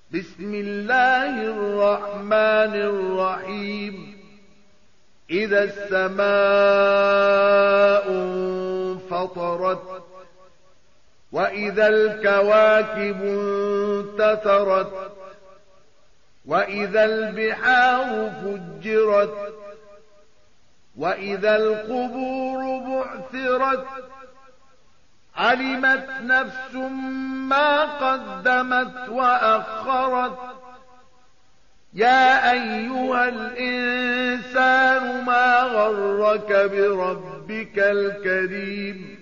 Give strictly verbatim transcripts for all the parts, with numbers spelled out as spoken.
بسم الله الرحمن الرحيم إذا السماء انفطرت وإذا الكواكب انتثرت وإذا البحار فجرت وإذا القبور بعثرت علمت نفس ما قدمت وأخرت يا أيها الإنسان ما غرك بربك الكريم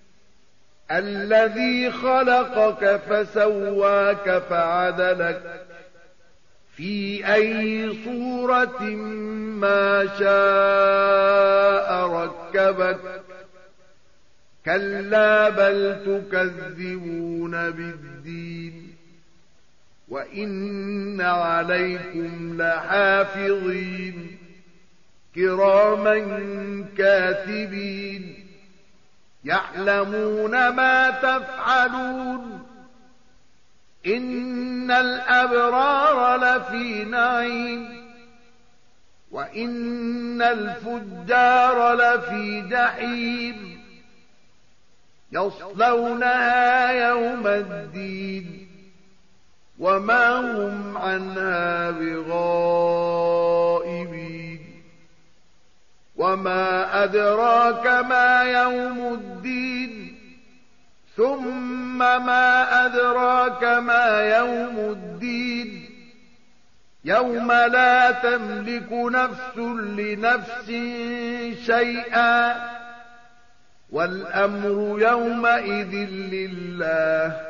الذي خلقك فسواك فعدلك في أي صورة ما شاء ركبك كلا بل تكذبون بالدين وإن عليكم لحافظين كراما كاتبين يعلمون ما تفعلون إن الأبرار لفي نعيم وإن الفجار لفي جحيم يصلونها يوم الدين وما هم عنها بغائبين وما أدراك ما يوم الدين ثم ما أدراك ما يوم الدين يوم لا تملك نفس لنفس شيئا والأمر يومئذ لله